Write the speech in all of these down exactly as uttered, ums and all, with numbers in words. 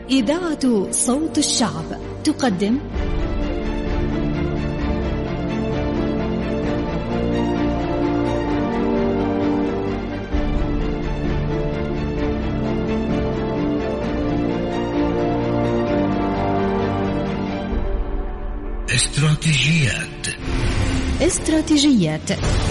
إذاعة صوت الشعب تقدم استراتيجيات استراتيجيات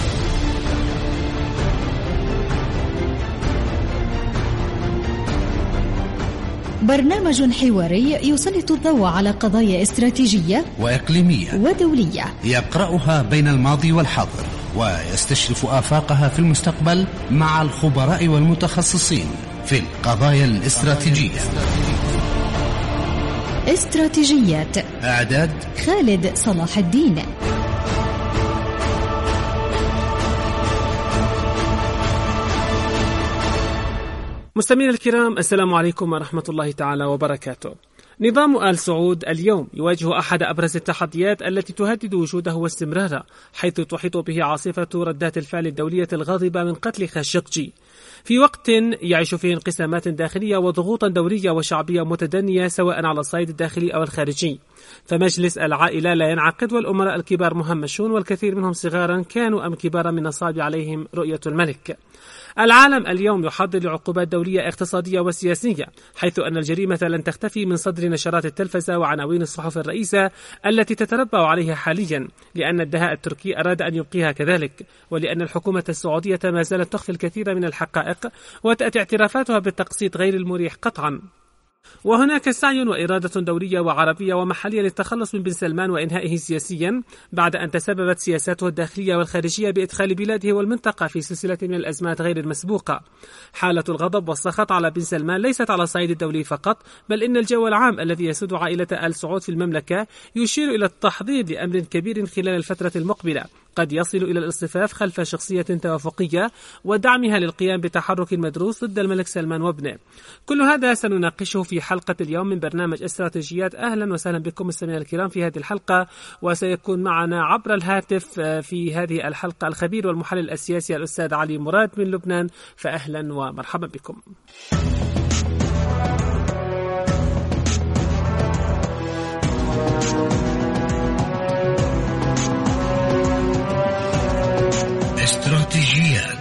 برنامج حواري يسلط الضوء على قضايا استراتيجية وإقليمية ودولية، يقرأها بين الماضي والحاضر ويستشرف آفاقها في المستقبل مع الخبراء والمتخصصين في القضايا الاستراتيجية. استراتيجيات إعداد خالد صلاح الدين. مستمعينا الكرام، السلام عليكم ورحمة الله تعالى وبركاته. نظام آل سعود اليوم يواجه أحد أبرز التحديات التي تهدد وجوده واستمراره، حيث تحيط به عاصفة ردات الفعل الدولية الغاضبة من قتل خاشقجي في وقت يعيش فيه انقسامات داخلية وضغوطا دولية وشعبية متدنية سواء على الصعيد الداخلي أو الخارجي. فمجلس العائلة لا ينعقد والأمراء الكبار مهمشون والكثير منهم صغارا كانوا أم كبارا من الصعب عليهم رؤية الملك. العالم اليوم يحضر لعقوبات دولية اقتصادية وسياسية، حيث أن الجريمة لن تختفي من صدر نشرات التلفزة وعناوين الصحف الرئيسة التي تتربع عليها حاليا، لأن الدهاء التركي أراد أن يبقيها كذلك، ولأن الحكومة السعودية ما زالت تخفي الكثير من الحقائق وتأتي اعترافاتها بالتقسيط غير المريح قطعا. وهناك سعي وإرادة دولية وعربية ومحلية للتخلص من بن سلمان وإنهائه سياسيا، بعد أن تسببت سياساته الداخلية والخارجية بإدخال بلاده والمنطقة في سلسلة من الأزمات غير المسبوقة. حالة الغضب والسخط على بن سلمان ليست على الصعيد الدولي فقط، بل إن الجو العام الذي يسود عائلة آل سعود في المملكة يشير إلى التحضير لأمر كبير خلال الفترة المقبلة، قد يصل إلى الاصطفاف خلف شخصية توافقية ودعمها للقيام بتحرك مدروس ضد الملك سلمان وابنه. كل هذا سنناقشه في حلقة اليوم من برنامج استراتيجيات. أهلا وسهلا بكم مستمعينا الكرام في هذه الحلقة، وسيكون معنا عبر الهاتف في هذه الحلقة الخبير والمحلل السياسي الأستاذ علي مراد من لبنان، فأهلا ومرحبا بكم. استراتيجيات.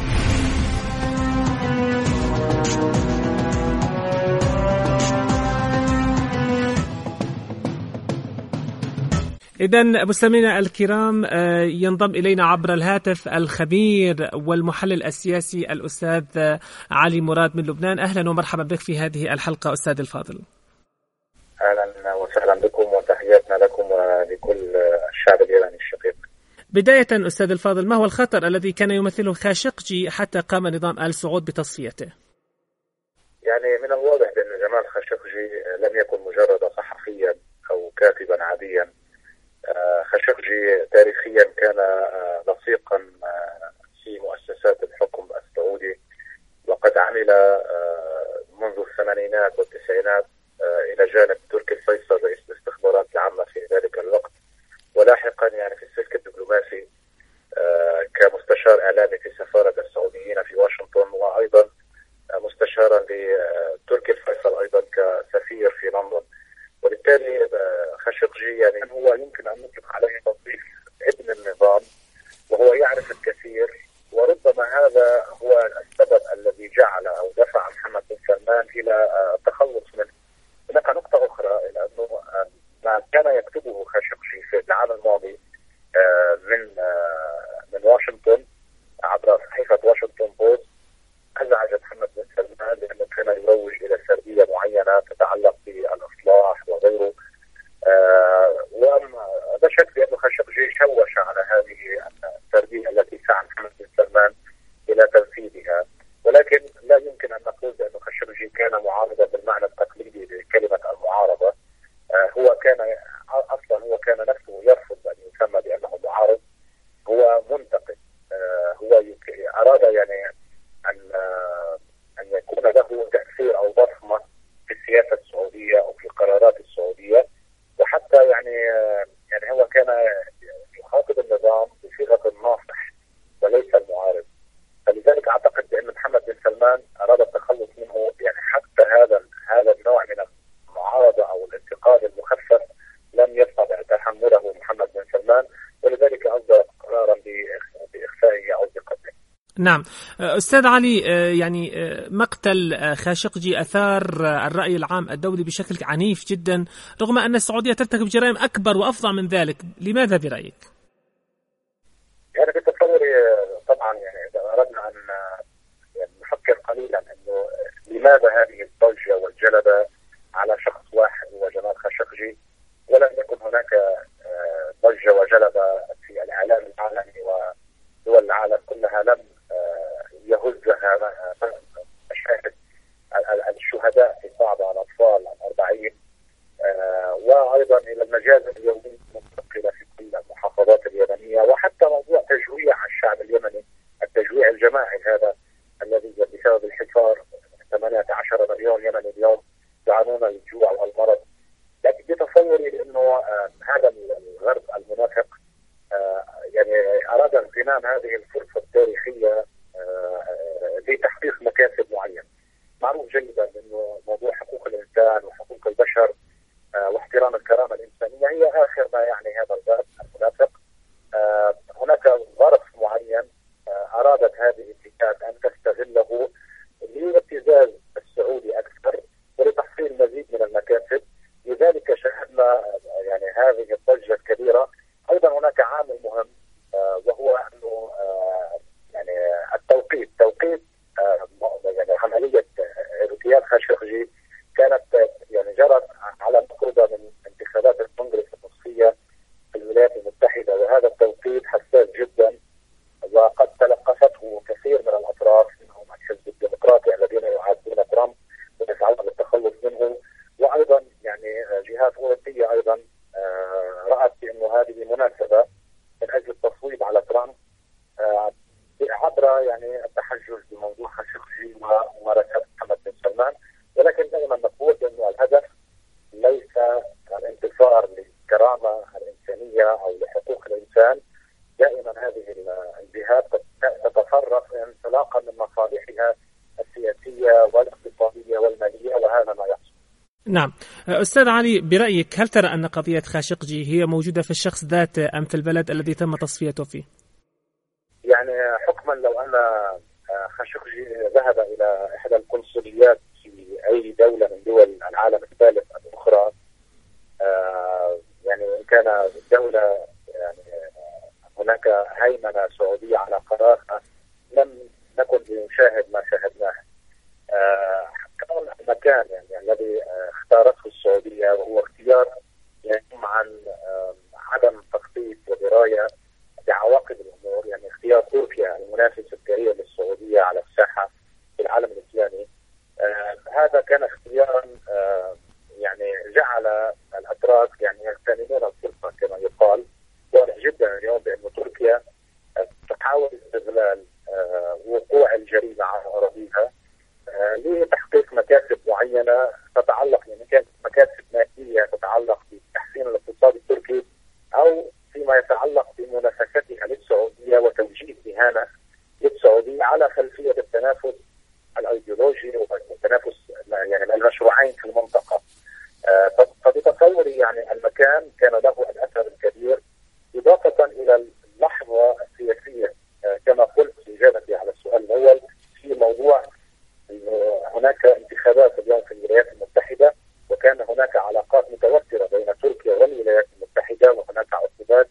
إذن مستمعينا الكرام، ينضم إلينا عبر الهاتف الخبير والمحلل السياسي الأستاذ علي مراد من لبنان. أهلا ومرحبا بك في هذه الحلقة أستاذ الفاضل. أهلا وسهلا بكم وتحياتنا لكم ولكل الشعب الإيراني الشقيق. بداية أستاذ الفاضل، ما هو الخطر الذي كان يمثله خاشقجي حتى قام نظام آل سعود بتصفيته؟ يعني من الواضح بأن جمال خاشقجي لم يكن مجرد صحفيا أو كاتبا عاديا. خاشقجي تاريخيا كان لصيقا في مؤسسات الحكم السعودي، وقد عمل منذ الثمانينات والتسعينات إلى جانب تركي الفيصل رئيس الاستخبارات العامة في ذلك الوقت، ولاحقا يعني في السلك الدبلوماسي كمستشار إعلامي في سفارة السعوديين في واشنطن، وأيضا مستشارا لتركي الفيصل أيضا كسفير في لندن. وبالتالي خاشقجي يعني هو يمكن أن نطلق عليه توصيف ابن النظام، وهو يعرف الكثير، وربما هذا هو السبب الذي جعل أو دفع محمد بن سلمان إلى التخلص منه. هناك نقطة أخرى، لأنه ما كان يكتبه خاشقجي في العام الماضي من من واشنطن عبر صحيفة واشنطن بوست أزعج محمد بن سلمان، لأنه كان يروج إلى سردية معينة تتعلق بالإصلاح وغيره، ولا شك بأن خاشقجي شوش على هذه السردية التي سعى محمد بن سلمان إلى تنفيذها. ولكن لا يمكن أن نقول بأن خاشقجي كان معارضا بالمعنى التقليدي لكلمة المعارضة. هو كان أصلا هو كان نفسه يرفض أن يسمى بأنه معارض، هو منتقد. هو أراد يعني أن أن يكون له تأثير أو بصمة في السياسة السعودية أو في القرارات السعودية، وحتى يعني يعني هو كان نعم أستاذ علي، يعني مقتل خاشقجي أثار الرأي العام الدولي بشكل عنيف جدا، رغم أن السعودية ترتكب جرائم أكبر وأفظع من ذلك. لماذا برأيك؟ يعني بتصوري طبعا يعني إذا أردنا أن نفكر قليلا أنه لماذا هذه الضجة والجلبة على شخص واحد هو جمال خاشقجي، ولم يكن هناك ضجة وجلبة في الإعلام العالمي ودول العالم كلها لم يهزها مشاهد الشهداء في صعدة الأطفال الأربعين، وأيضا إلى المجازر اليومية المنتقلة في كل المحافظات اليمنية، وحتى موضوع تجويع الشعب اليمني، التجويع الجماعي هذا الذي بسبب الحصار ثمانية عشر مليون يمني اليوم يعانون الجوع والمرض. لكن بتصوري أنه هذا الغرب المنافق يعني أراد اغتنام هذه الفرصة التاريخية لتحقيق مكاسب معينة. معروف جيدا أنه موضوع حقوق الإنسان وحقوق البشر واحترام الكرامة الإنسانية هي آخر ما يعني هذا الغرب المنافق. هناك ظرف معين أرادت هذه الفئات أن تستغله لابتزاز السعودي أكثر ولتحصيل مزيد من المكاسب، لذلك شاهدنا يعني هذه الضجة الكبيرة. أيضا هناك عامل مهم وهو أنه يعني التوقيت توقيت يعني عملية اغتيال خاشقجي كانت يعني جرت على مقربة من انتخابات الكونغرس النصفية في الولايات المتحدة، وهذا التوقيت حساس جدا وقد تلقفته كثير من الأطراف، منهم الحزب الديمقراطي الذين يعادون ترامب ويسعون للتخلص منه، وأيضا يعني جهات أوروبية أيضا رأت بأنه هذه مناسبة من أجل التصويت على ترامب عبر يعني التحجج بموضوع خاشقجي وممارسات محمد بن سلمان. ولكن دائما نقول بأنه الهدف ليس الانتصار للكرامة الإنسانية أو لحقوق الإنسان. دائما هذه الجهات تتفرق انطلاقا من مصالحها السياسية والاقتصادية والمالية، وهذا ما يحصل. نعم أستاذ علي، برأيك هل ترى أن قضية خاشقجي هي موجودة في الشخص ذاته أم في البلد الذي تم تصفيته فيه؟ يعني حكما لو أن خاشقجي ذهب إلى إحدى القنصليات في أي دولة من دول العالم الثالث الأخرى، يعني إن كان دولة يعني هناك هيمنة سعودية على قرارها، لم نكن لنشاهد ما شاهدناه. كون المكان يعني الذي اختارته السعودية وهو اختيار ينم عن عدم تخطيط ودراية بعواقب الأمور، يعني اختيار تركيا المنافس الكبير للسعودية على الساحة في العالم الإسلامي، هذا كان اختيارا يعني جعل الأتراك يعني يغتنمون الفرصة كما يقال. واضح جدا اليوم بأن تركيا تحاول استغلال وقوع الجريمة على أراضيها لتحقيق مكاسب معينة تتعلق يعني كانت مكاسب مادية تتعلق بتحسين الاقتصاد التركي، أو فيما يتعلق بمنافستها للسعودية وتوجيه إهانة للسعودية على خلفية التنافس الأيديولوجي والتنافس يعني المشروعين في المنطقة. فبتصوري يعني المكان كان له الأثر الكبير، إضافة إلى اللحظة السياسية كما قلت في إجابتي على السؤال الأول في موضوع هناك انتخابات اليوم في الولايات المتحدة، وكان هناك علاقات متوترة بين تركيا والولايات المتحدة، وهناك عقوبات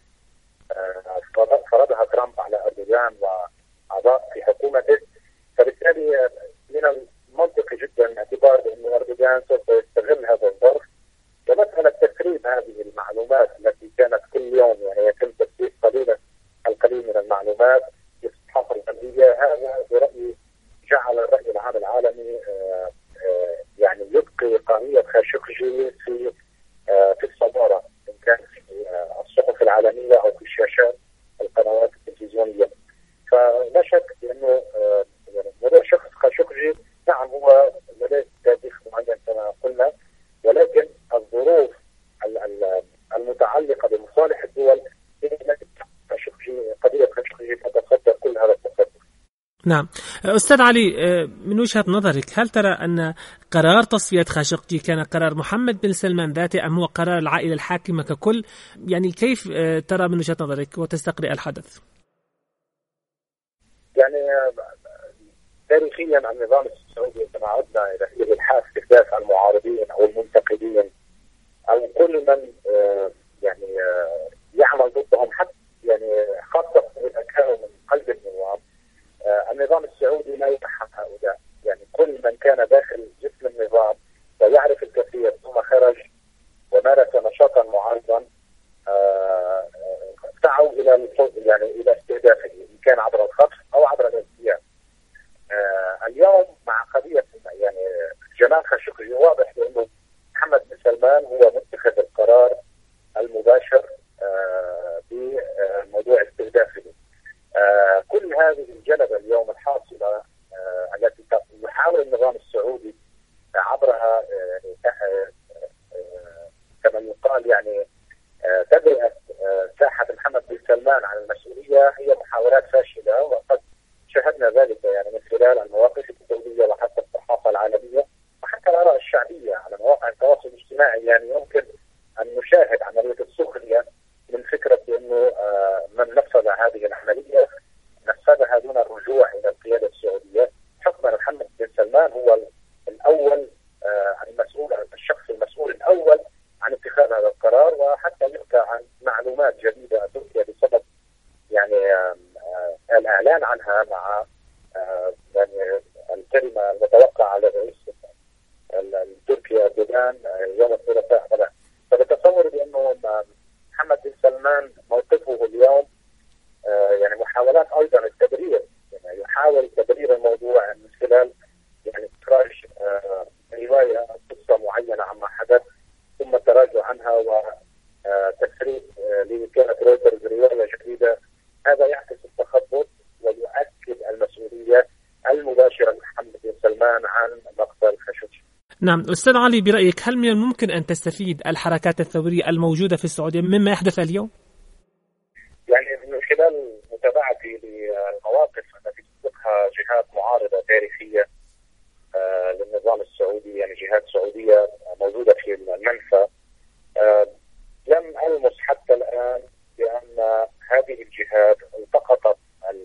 فرضها ترامب على أردوغان وأعضاء في حكومته. فبالتالي من المنطقي جدا الاعتبار بأن أردوغان سوف يستغل هذا الظرف، ومسألة تسريب هذه المعلومات التي كانت كل يوم يعني يتم تسريب قليلا القليل من المعلومات في الصحافة الغربية، هذا برأيي جعل الرأي العام العالمي يعني يبقي قضية خاشقجي في في الصدارة، إن كان في الصحف العالمية أو في الشاشات القنوات التلفزيونية. فلا شك بأنه يعني موضوع شخص خاشقجي نعم هو لديه تاريخ معين كما قلنا، ولكن الظروف المتعلقة بمصالح الدول هي التي قضية خاشقجي تتصدر كل هذا التصدر. نعم أستاذ علي، من وجهة نظرك هل ترى أن قرار تصفية خاشقجي كان قرار محمد بن سلمان ذاته أم هو قرار العائلة الحاكمة ككل؟ يعني كيف ترى من وجهة نظرك وتستقرئ الحدث؟ يعني تاريخيا النظام السعودي كما عدنا الى الالحاح استهداف المعارضين او المنتقدين او كل من يعني يعمل ضدهم، حتى يعني خاصه اذا كانوا من قلب النظام. النظام السعودي لا يرحم هؤلاء، يعني كل من كان داخل جسم النظام ويعرف الكثير ثم خرج ومارس نشاطا معارضا سعوا الى يعني الى استهدافه ان كان عبر الخطف او عبر الاغتيال. اليوم مع قضيه يعني جمال خاشقجي واضح بانه محمد بن سلمان هو متخذ القرار المباشر بموضوع استهدافه. كل هذه الجلبه اليوم الحاصله التي يحاول النظام السعودي عبرها كما يقال يعني تبرئة ساحة محمد بن سلمان عن المسؤولية هي محاولات فاشلة، وقد شاهدنا ذلك يعني من خلال المواقف الدولية وحتى الصحافة العالمية وحتى الآراء الشعبية على مواقع التواصل الاجتماعي. يعني يمكن أن نشاهد عملية السخرية من فكرة أنه من نفذ هذه العملية نفذها دون الرجوع إلى القيادة السعودية، حكم محمد بن سلمان هو الأول المسؤول، الشخص المسؤول الأول عن اتخاذ هذا القرار، وحتى يحكى عن معلومات جديدة تركيا بسبب يعني الإعلان عنها مع يعني الكلمة المتوقعة على الرئيس التركي أردوغان يوم الثلاثاء غدا. فبتصور بأنه محمد بن سلمان موقفه اليوم يعني محاولات أيضا التبرير، يعني يحاول تبرير الموضوع من خلال يعني إخراج رواية قصة معينة عما حدث ثم التراجع عنها وتسريب لوكالة رويترز رواية جديدة. هذا يعكس التخبط ويؤكد المسؤولية المباشرة لمحمد بن سلمان عن مقتل خاشقجي. نعم أستاذ علي، برأيك هل من الممكن أن تستفيد الحركات الثورية الموجودة في السعودية مما يحدث اليوم؟ يعني من خلال متابعتي للمواقف التي تسبقها جهات معارضة تاريخية للنظام السعودي، يعني جهات سعودية موجودة في المنفى، لم ألمس حتى الآن بأن هذه الجهات التقطت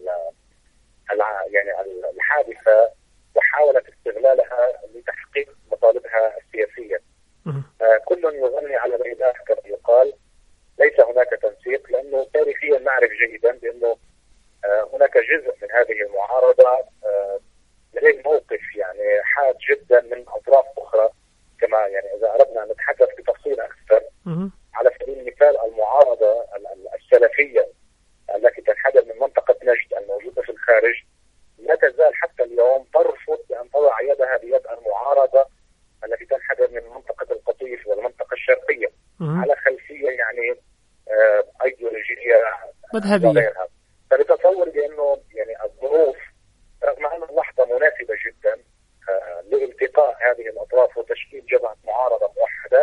يعني الحادثة وحاولت استغلالها لتحقيق مطالبها السياسية. كل يغني على بيداه كما يقال، ليس هناك تنسيق، لأنه تاريخيا نعرف جيدا بأنه هناك جزء من هذه المعارضة لديه موقف يعني حاد جدا من أطراف أخرى. كما يعني إذا أردنا أن نتحدث بتفصيل أكثر، على سبيل المثال المعارضة السلفية التي تنحدر من منطقة نجد الموجودة في الخارج لا تزال حتى اليوم ترفض أن تضع يدها بيد المعارضة التي تنحدر من منطقة القطيف والمنطقة الشرقية على خلفية يعني أيديولوجية وغيرها. فبتصور بأنه يعني الظروف رغم أن اللحظة مناسبة جدا لالتقاء هذه الأطراف وتشكيل جبهة معارضة موحدة،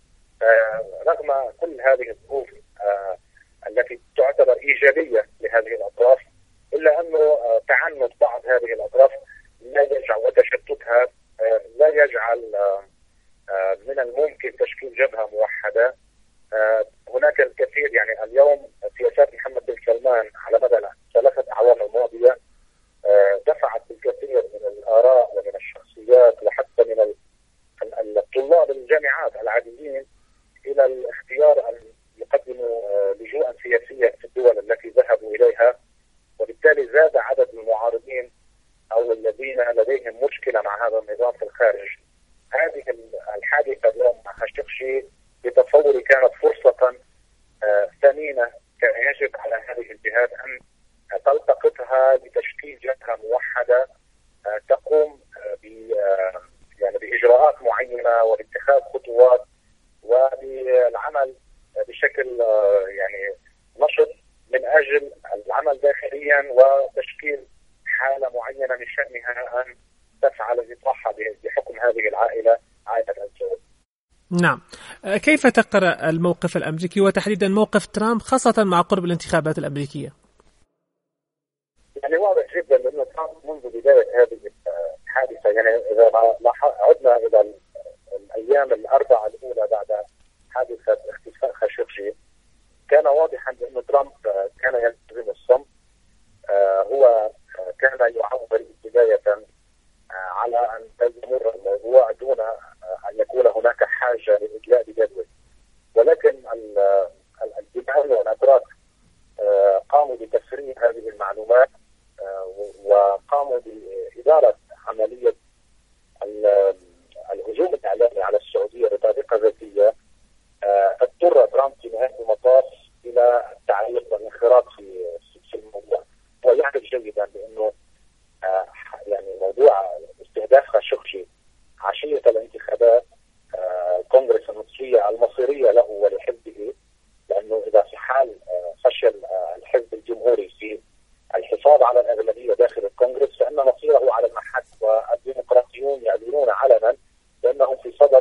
رغم كل هذه الظروف التي تعتبر إيجابية لهذه الأطراف، إلا أنه تعنت بعض هذه الأطراف لا يجعل وتشتتها لا يجعل من الممكن تشكيل جبهة موحدة. هناك الكثير يعني اليوم سياسات محمد بن سلمان على مدى ثلاثة أعوام الماضية دفعت بالكثير من الآراء ومن الشخصيات وحتى من الطلاب الجامعات العاديين إلى الاختيار أن يقدموا لجوءا سياسيا في الدول التي ذهبوا إليها، وبالتالي زاد عدد المعارضين أو الذين لديهم مشكلة مع هذا النظام في الخارج. هذه الحادثة اليوم مع خاشقجي بتصوري كانت فرصة ثمينة، كان يجب على هذه الجهات أن تلتقطها لتشكيل جبهة موحدة تقوم ب يعني بإجراءات معينة وباتخاذ خطوات وبالعمل بشكل يعني نشط من أجل العمل داخليا وتشكيل حالة معينة من شأنها أن تفعل الإطاحة بحكم هذه العائلة، عائلة السعود. نعم، كيف تقرأ الموقف الأمريكي وتحديدا موقف ترامب خاصة مع قرب الانتخابات الأمريكية؟ يعني واضح جدا أن ترامب منذ بداية هذه الحادثة، يعني إذا عدنا إلى الأيام الأربعة الأولى بعد حادثة اختفاء خاشقجي، كان واضحا أن ترامب كان يلتزم الصمت. هو قاموا بتفريغ هذه المعلومات وقاموا بإدارة عملية الهجوم الإعلامي على السعودية بطريقة ذكية، اضطر ترامب في نهاية المطاف إلى التعليق والانخراط في في الموضوع. ويعرف جيدا بأنه يعني موضوع استهداف خاشقجي عشية الانتخابات كونغرس المصرية المصيرية له ولحزبه، لأنه إذا في حال فشل الحزب الجمهوري في الحفاظ على الأغلبية داخل الكونغرس فإن مصيره على المحك، والديمقراطيون يعلنون علنا بأنهم في صدد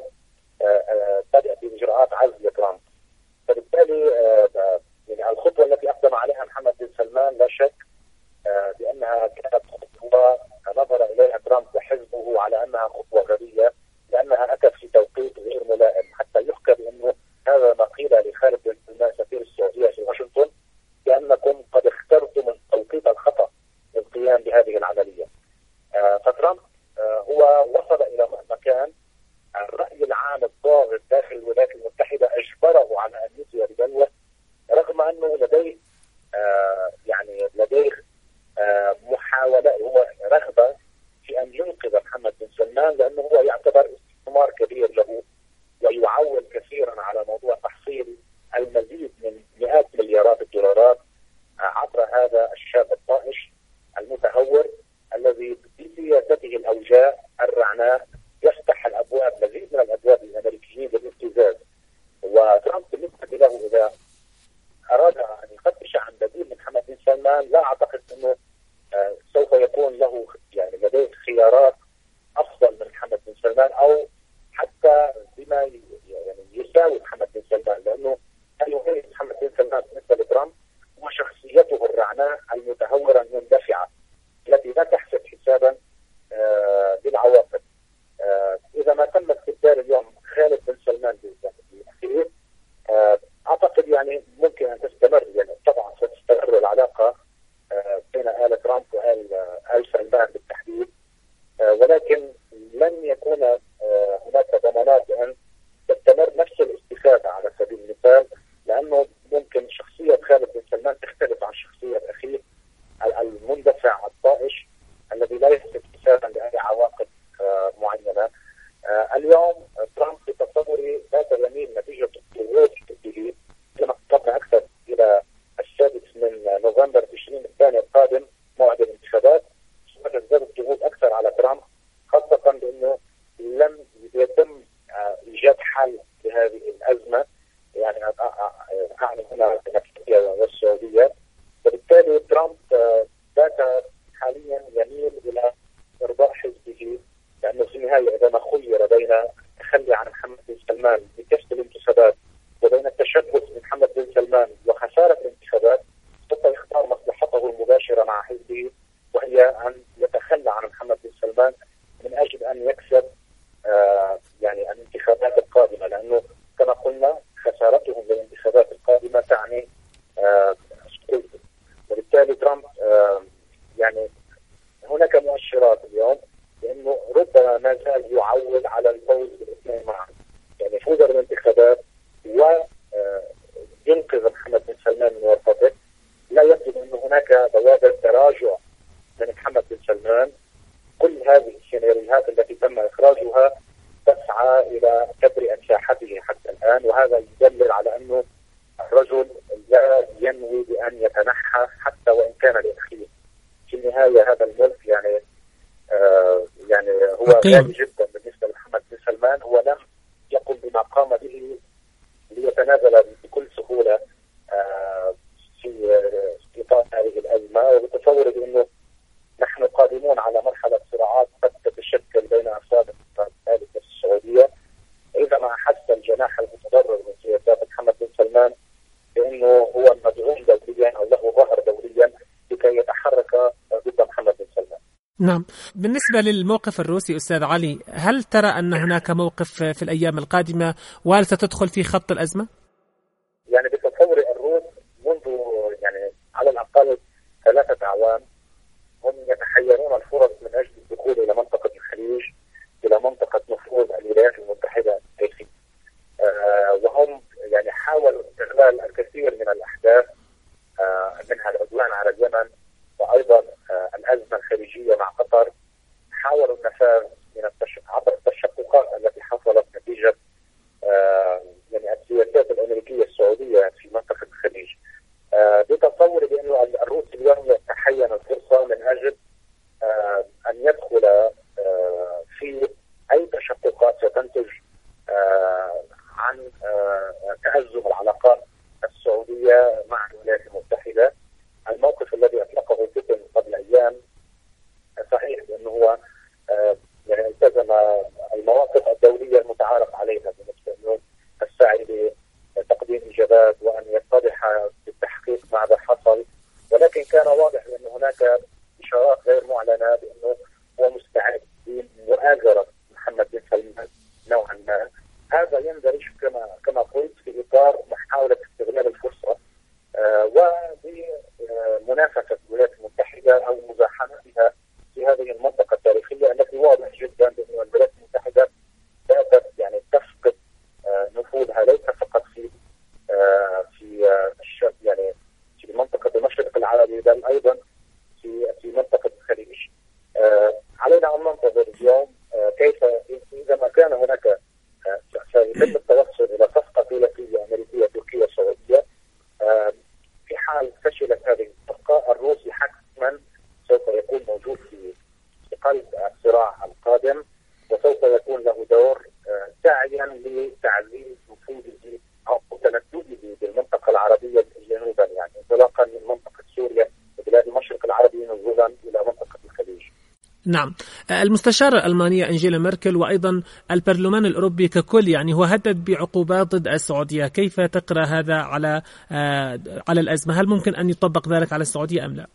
بدء بإجراءات عزل ترامب. فبالتالي يعني الخطوة التي أقدم عليها محمد بن سلمان لا شك بأنها كانت خطوة نظر إليها ترامب وحزبه على أنها خطوة غبية، لأنها أتت في توقيت غير ملائم، حتى يحكى بأنه هذا ما قيل لخالد بن سلمان سفير السعودية في واشنطن، بأنكم قد اخترتم التوقيت الخطأ للقيام بهذه العملية. فترامب هو وصل إلى مكان الرأي العام الضاغط داخل الولايات المتحدة أجبره على أن يثير بدلوه، رغم أنه لديه يعني لديه محاولة هو رغبة في أن ينقذ محمد بن سلمان، لأنه هو يعتبر استثمار كبير له ويعول كثيرا على موضوع تحصيل المزيد من مئات مليارات الدولارات عبر هذا الشاب الطائش المتهور الذي بسياسته الأوجاع الرعناء يفتح الأبواب، مزيد من الأبواب للأمريكيين للابتزاز. وترامب بالنسبة له إذا أراد أن يفتش عن بديل من محمد بن سلمان لا أعتقد أنه سوف يكون له يعني لديه خيارات أفضل من محمد بن سلمان، أو حتى بما يعني يساوي محمد بن سلمان، لأنه يميز محمد بن سلمان بالنسبة لترامب هو شخصيته الرعناء المتهورة المندفعة التي لا تحسب حسابا بالعواقب. إذا ما تم استبدال اليوم خالد بن سلمان بالأخير أعتقد يعني ممكن أن تستمر، يعني طبعا ستستمر العلاقة بين آل ترامب وآل آل سلمان بالتحديد، ولكن لن يكون هناك ضمانات بأن تستمر نفس الاستفادة على سبيل المثال، لأنه ممكن شخصية خالد بن سلمان تختلف عن شخصية أخيه المندفع الطائش الذي لا يحسب حسابا لأي عواقب معينة. اليوم ترامب بتصوري بات يميل نتيجة الضغوط به كما قربنا أكثر إلى السادس من نوفمبر تشرين الثاني القادم موعد الانتخابات، ستزداد الضغوط أكثر على ترامب، خاصة بأنه لم يتم إيجاد حل لهذه الأزمة، يعني أعني هنا أمريكا والسعودية. وبالتالي ترامب بات حاليا يميل إلى إرضاء حزبه، لأنه في النهاية إذا ما خير بين التخلي عن محمد بن سلمان بكسب الانتخابات وبين التشبث بمحمد بن سلمان وخسارة الانتخابات، سوف يختار مصلحته المباشرة مع حزبه، وهي أن يتخلى عن محمد بن سلمان من أجل أن يكسب آه يعني الانتخابات القادمة، لأنه كما قلنا خسارتهم للانتخابات القادمة تعني آه سقوطه. وبالتالي ترامب آه يعني هناك مؤشرات اليوم لأنه ربما ما زال يعول على الفوز بالاثنين معا، يعني يفوز بالانتخابات وينقذ محمد بن سلمان من ورطته. لا يبدو أن هناك بوادر تراجع من محمد بن سلمان. كل هذه السيناريوهات التي تم إخراجها تسعى إلى تبرئة ساحته حتى الآن، وهذا يدلل على أنه الرجل لا ينوي بأن يتنحى حتى وإن كان لأخيه. في النهاية هذا الملك يعني آه يعني هو غالي جدا بالنسبة لمحمد بن سلمان. هو لم يقم بما قام به ليتنازل بكل سهولة آه في إطار هذه الأزمة، وبتصور بأنه نحن قادمون على مرحلة صراعات قد تتشكل بين أفراد الثالثة في السعودية إذا ما حس الجناح المتضرر من سياسات محمد بن سلمان بأنه هو مدعوم دوليا أو له ظهر دوليا لكي يتحرك ضد محمد بن سلمان. نعم. بالنسبة للموقف الروسي أستاذ علي، هل ترى أن هناك موقف في الأيام القادمة وهل ستدخل في خط الأزمة؟ يعني بتصور الروس منذ يعني على الأقل ثلاثة أعوام هم يتحيرون الفرص من أجل الدخول إلى منطقة الخليج، إلى منطقة نفوذ الولايات المتحدة الأمريكية، آه وهم يعني حاولوا استغلال الكثير من الأحداث آه منها العدوان اليمن وأيضا الأزمة الخليجية مع قطر حاولوا النفاذ من عبر التشققات التي حصلت نتيجة يعني السياسات الأمريكية السعودية في منطقة الخليج. بتصوري بأنه الروس اليوم يتحين الفرصة من أجل أن يدخل في أي تشققات ستنتج عن تأزم العلاقات السعودية مع الولايات المتحدة. الموقف الذي أطلقه بوتين قبل أيام صحيح بأنه هو يعني التزم المواقف الدولية المتعارف عليها بالنسبة له السعي لتقديم إجابات وأن يتضح بالتحقيق ماذا حصل، ولكن كان واضح أن هناك إشارات غير معلنة بأنه هو مستعد لمؤازرة محمد بن سلمان نوعا ما. هذا يندرج كما كما قلت في إطار محاولة استغلال الفرصة وبمنافسة الولايات المتحدة أو مزاحمتها في هذه المنطقة التاريخية التي واضح جدا بأن الولايات المتحدة باتت يعني تفقد نفوذها ليس فقط في في يعني في منطقة المشرق العربي بل أيضا في في منطقة الخليج. علينا أن ننتظر اليوم كيف إذا ما كان هناك سيتم التوصل إلى صفقة ثلاثية أمريكية تركية سعودية. في حال فشلت هذه الصفقة الروسي حتما سوف يكون موجود في في قلب الصراع القادم وسوف يكون له دور ساعيا لتعزيز نفوذه أو تمدده بالمنطقة العربية جنوبا، يعني انطلاقا من منطقة سوريا وبلاد المشرق العربي نزولا إلى منطقة الخليج. نعم، المستشارة الألمانية أنجيلا ميركل وأيضا البرلمان الأوروبي ككل يعني هو هدد بعقوبات ضد السعودية. كيف تقرأ هذا على على الأزمة؟ هل ممكن أن يطبق ذلك على السعودية أم لا؟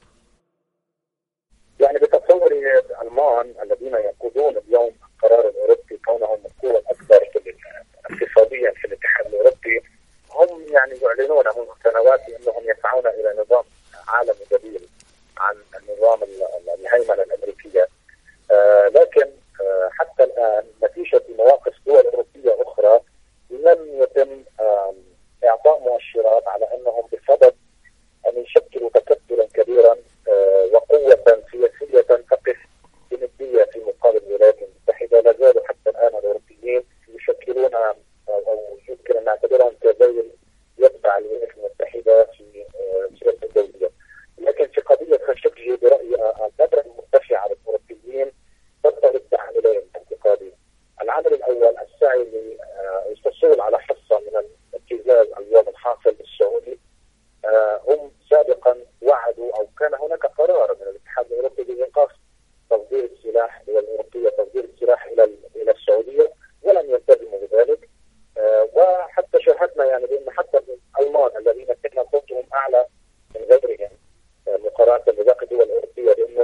يعني بتصوري الألمان الذين يقودون اليوم القرار الأوروبي كونهم القوة الأكبر اقتصاديا في الاتحاد الأوروبي هم يعني يعلنون منذ سنوات أنهم يسعون إلى نظام عالمي بديل عن النظام الهيمنة الأمريكية. آه لكن آه حتى الآن نتيجة مواقف دول أوروبية أخرى لم يتم آه إعطاء مؤشرات على أنهم بصدد أن يشكلوا تكتلا كبيرا آه وقوة سياسية تقف بندية في مقابل الولايات المتحدة. لا زالوا حتى الآن الأوروبيين يشكلون آه أو يمكن أن نعتبرهم كذيل يتبع الولايات المتحدة في السياسة آه الدولية. لكن في قضية خاشقجي برأيي النبرة المرتفعة للأوروبيين ترتبط بعاملين اعتقادي. العامل الأول السعي للحصول على حصة من الابتزاز اليوم الحاصل بالسعودي. هم سابقا وعدوا أو كان هناك قرار من الاتحاد الأوروبي بإيقاف تصدير السلاح إلى الأوروبية تصدير السلاح إلى إلى السعودية ولم يلتزموا بذلك. وحتى شاهدنا يعني بأن حتى الألمان الذين كان صوتهم أعلى من غيرهم مقارنة بباقي الدول الأوروبية بأنه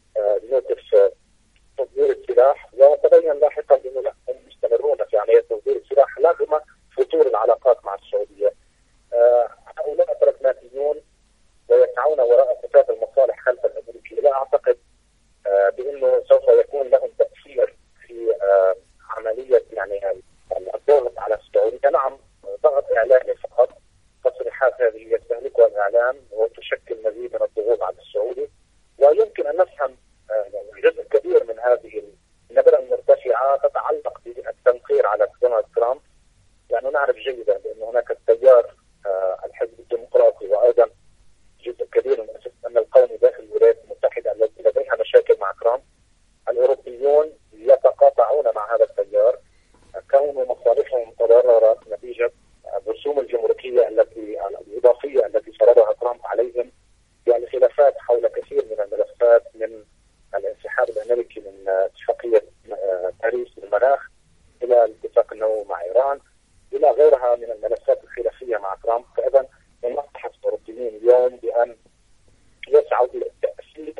نوقف تصدير السلاح، وتبين لاحقا بأنه لا هم مستمرون في عملية تصدير السلاح رغم فتور العلاقات مع السعودية. هؤلاء براغماتيون ويسعون وراء فتاة المصالح خلف الأمريكي. لا أعتقد بأنه سوف يكون لهم تأثير في عملية يعني الضغط على السعودية. نعم ضغط إعلامي فقط، تصريحات هذه يستهلكها الإعلام وتشكل مزيد من الضغوط على السعودي، ويمكن أن نفهم جزء كبير من هذه النبرة المرتفعة تتعلق بالتنقير على دونالد ترامب، لأنه نعرف جيدا بأن هناك التيار الحزب الديمقراطي وأيضا جزء كبير من الأمن القومي داخل الولايات المتحدة التي لديها مشاكل مع ترامب. الأوروبيون يتقاطعون مع هذا التيار كون مصالحهم تضررت نتيجة الرسوم الجمركية التي الإضافية التي فرضها ترامب عليهم، يعني خلافات حول كثير من الملفات من الانسحاب الأمريكي من اتفاقية باريس للمناخ إلى الاتفاق النووي مع إيران إلى غيرها من الملفات الخلافية مع ترامب. فإذا من مصلحة الأوروبيين اليوم بأن يسعوا إلى التأثير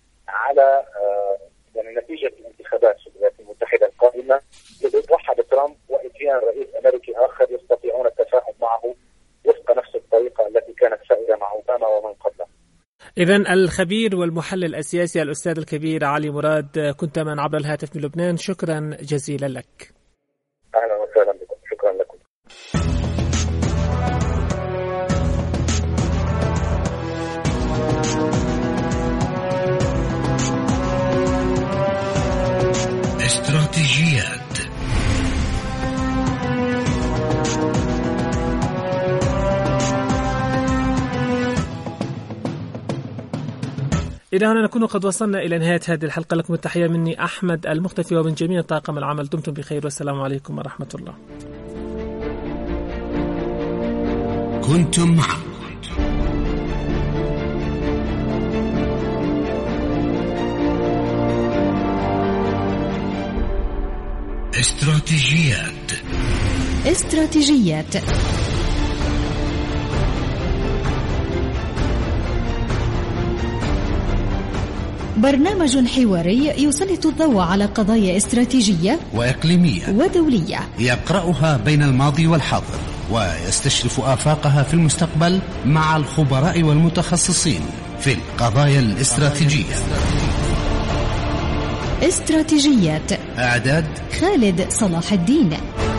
على يعني نتيجة الانتخابات في الولايات المتحدة القادمة للإطاحة بترامب وإتيان رئيس أمريكي آخر يستطيعون التفاهم معه وفق نفس الطريقة التي كانت سائرة مع أوباما ومن قبله. إذن الخبير والمحلل السياسي الأستاذ الكبير علي مراد كنت من عبر الهاتف من لبنان، شكرا جزيلا لك. أهلا وسهلا بكم، شكرا لكم. Thank you. إلى هنا نكون قد وصلنا إلى نهاية هذه الحلقة. لكم التحية مني أحمد المختفي ومن جميع طاقم العمل. دمتم بخير والسلام عليكم ورحمة الله. كنتم مع استراتيجيات استراتيجيات برنامج حواري يسلط الضوء على قضايا استراتيجية وإقليمية ودولية، يقرأها بين الماضي والحاضر ويستشرف آفاقها في المستقبل مع الخبراء والمتخصصين في القضايا الاستراتيجية. استراتيجيات إعداد خالد صلاح الدين.